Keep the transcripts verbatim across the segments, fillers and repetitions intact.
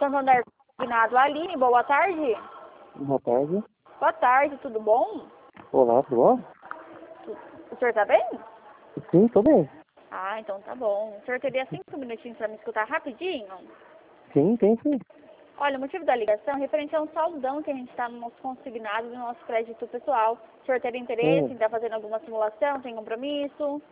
Santander Consignado. Aline, boa tarde. Boa tarde. Boa tarde, tudo bom? Olá, tudo bom? O senhor tá bem? Sim, tô bem. Ah, então tá bom. O senhor teria cinco minutinhos para me escutar rapidinho? Sim, tem sim. Olha, o motivo da ligação é referente a um saldão que a gente está no nosso consignado, no nosso crédito pessoal. O senhor teria interesse Sim. em estar fazendo alguma simulação, tem compromisso?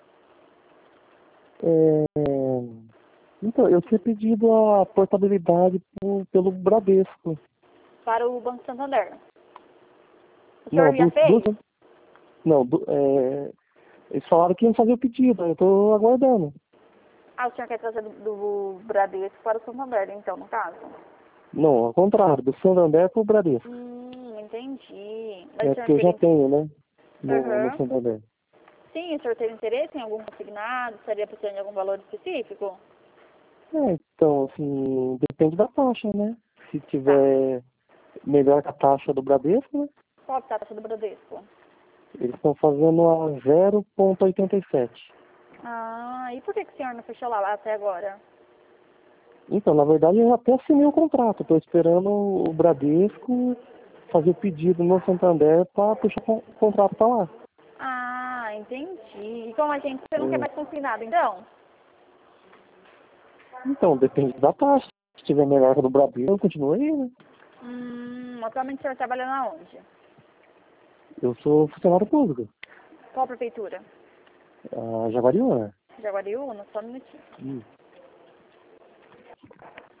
É... Então, eu tinha pedido a portabilidade por- pelo Bradesco. Para o Banco Santander. O Não, senhor já do, fez? do, não, do, é... eles falaram que iam fazer o pedido, eu tô aguardando. Ah, o senhor quer trazer do, do Bradesco para o Santander, então, no caso? Não, ao contrário, do Santander pro Bradesco. Hum, entendi. Mas É o senhor porque eu já teria... tenho, né? No, no Uhum. Santander. Sim, o senhor teria interesse em algum consignado? Estaria precisando de algum valor específico? É, então, assim, depende da taxa, né? Se Tá. tiver melhor que a taxa do Bradesco, né? Qual que tá a taxa do Bradesco? Eles estão fazendo a zero vírgula oitenta e sete. Ah, e por que, que o senhor não fechou lá até agora? Então, na verdade, eu até assinei o contrato. Estou esperando o Bradesco fazer o pedido no Santander para puxar o contrato para lá. Ah, entendi. E como a gente, você não quer É. mais consignado, então? Então, depende da taxa. Se tiver melhor que a do Bradesco, eu continuo aí, né? Hum, atualmente o senhor trabalha na onde? Eu sou funcionário público. Qual prefeitura? A Jaguariúna. Jaguariúna? Só um minutinho. Hum.